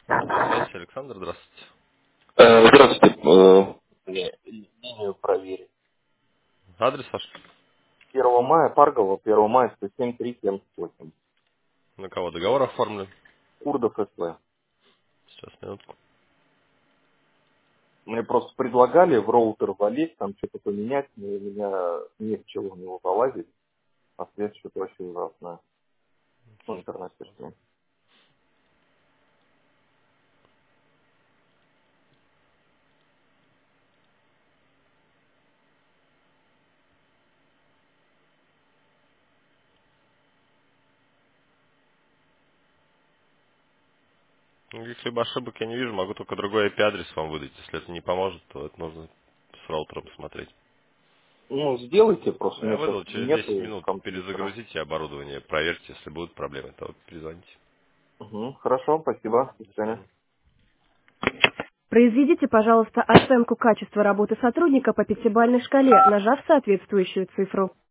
Связь, Александр, здравствуйте. Здравствуйте. Линию проверить. Адрес ваш? 1 мая, Паргова, 1 мая, 107-378. На кого договор оформлен? Курдов СВ. Сейчас, минутку. Мне просто предлагали в роутер залезть, там что-то поменять, но у меня не в чего в него полазить, а связь что-то вообще ужасная. Ну, интернет точнее. Ну, если ошибок я не вижу, могу только другой IP-адрес вам выдать. Если это не поможет, то это нужно с роутером смотреть. Ну, сделайте, просто у Я меня сейчас выдал, через 10 нету минут компьютера. перезагрузите оборудование, проверьте, если будут проблемы, то перезвоните. Угу, хорошо, спасибо. До До свидания. свидания. Произведите, пожалуйста, оценку качества работы сотрудника по пятибалльной шкале, нажав соответствующую цифру.